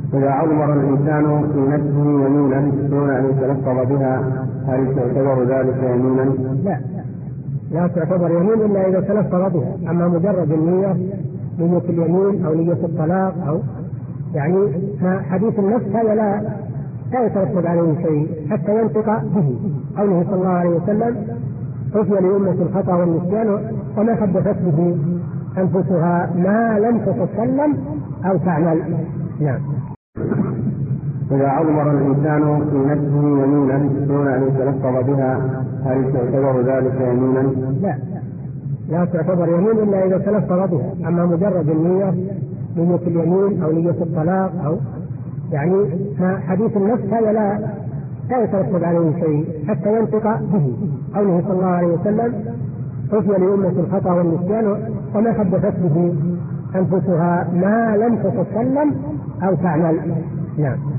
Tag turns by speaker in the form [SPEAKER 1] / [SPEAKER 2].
[SPEAKER 1] إذا عمر الإنسان في نفسه يمينا دون أن يتلفظ بها هل تعتبر ذلك يمينا؟
[SPEAKER 2] لا تعتبر يمين إلا إذا تلفظ بها. أما مجرد النية، نية اليمين أو نية الطلاق أو يعني حديث النفس هذا لا يترتب عليه شيء حتى ينطق به. قوله صلى الله عليه وسلم: عفي لأمة الخطأ والنسيان وما حدثت به أنفسها ما لم تتكلم أو تعمل. نعم.
[SPEAKER 1] إذا عمر الإنسان في نفسه يمينا دون أن يتلفظ بها هل تعتبر ذلك يمينا؟
[SPEAKER 2] لا تعتبر يمين إلا إذا تلفظ بها. أما مجرد النية، نية اليمين أو نية الطلاق أو يعني حديث النفس هذا لا يترتب عليه شيء حتى ينطق به. قوله صلى الله عليه وسلم: عفي لأمة الخطأ والنسيان وما حدثت به أنفسها ما لم تتكلم أو تعمل. نعم.